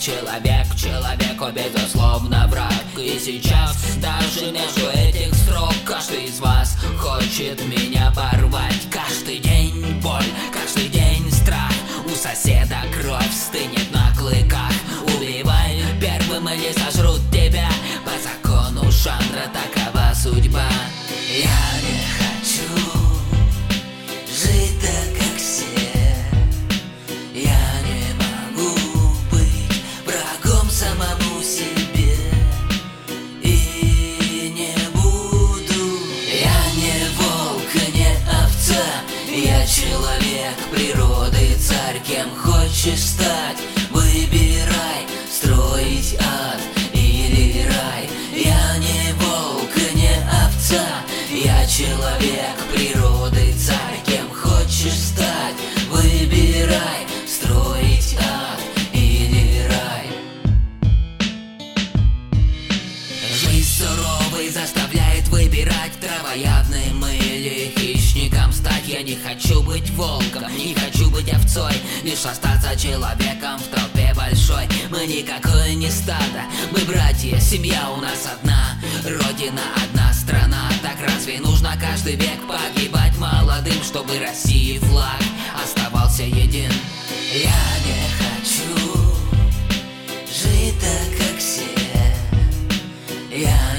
человеку безусловно враг. И сейчас даже между этих строк каждый из вас хочет меня порвать. Каждый день боль, каждый день страх. У соседа кровь стынет на клыках. Убивай первым или сожрут тебя. По закону жанра такова судьба. Я не хочу жить так, как все. Я не могу быть врагом самому себе. И не буду. Я не волк, не овца. Я человек природы, царь. Кем хочешь стать, выбирай. Строить ад или рай. Я не волк, не овца. Я человек природы, царь. Кем хочешь стать, выбирай. Строить ад или рай. Жизнь суровой заставляет выбирать. Травоядным или хищником стать. Я не хочу быть волком, не хочу быть овцой. Лишь остаться человеком в толпе большой. Мы никакое не стадо, мы братья, семья у нас одна. Родина одна страна. Так разве нужно каждый век погибать молодым, чтобы России флаг оставался един? Я не хочу жить так, как все. Я